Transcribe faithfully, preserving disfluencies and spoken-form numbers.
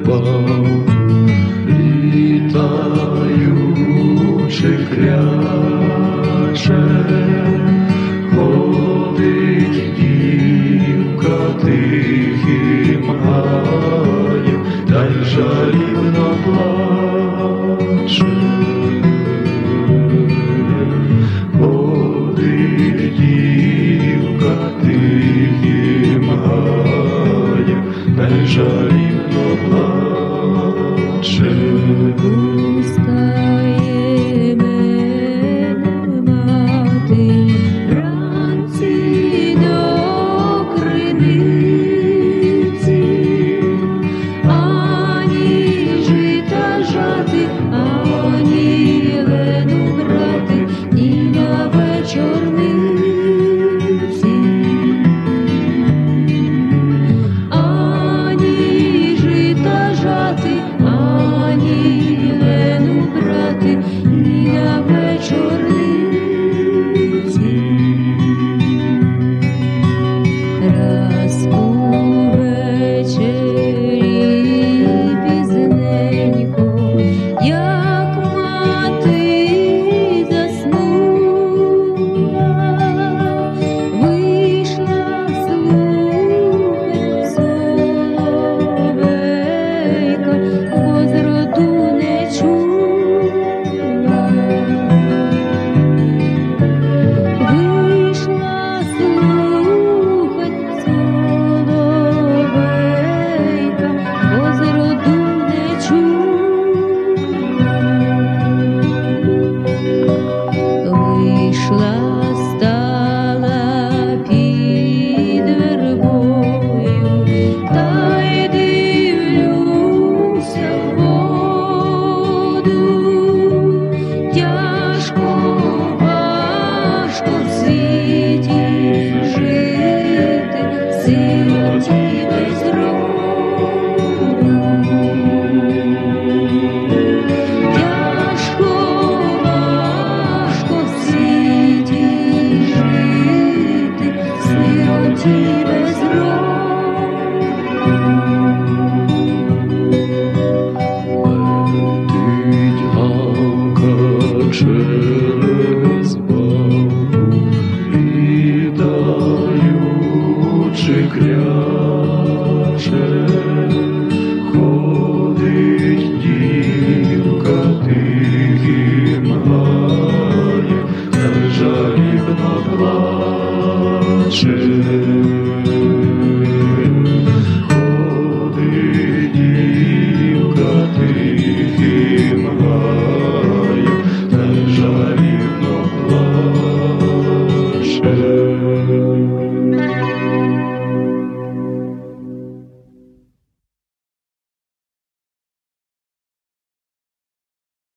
балку, літаючи кряче, ходить дівка тихим гаєм, та й жалібно плаче. Ходить дівка тихим гаєм, та й жалібно плаче. Пускає мене мати вранці до криниці, ані жита жати, ані лену брати, ні на вечорниці. Ані жита жати, ані лену брати, ні на вечорниці. Раз увечері пізненько, як мати заснула, вийшла слухать соловейка, бо зроду не чула. Вийшла слухать соловейка, бо зроду не чула. Вийшла, стала під вербою, та й дивлюся в воду. Тяжко, важко в світі жити, сироті без роду. Тяжко, важко в світі жити, сироті без роду. Летить галка через балку, літаючи кряче,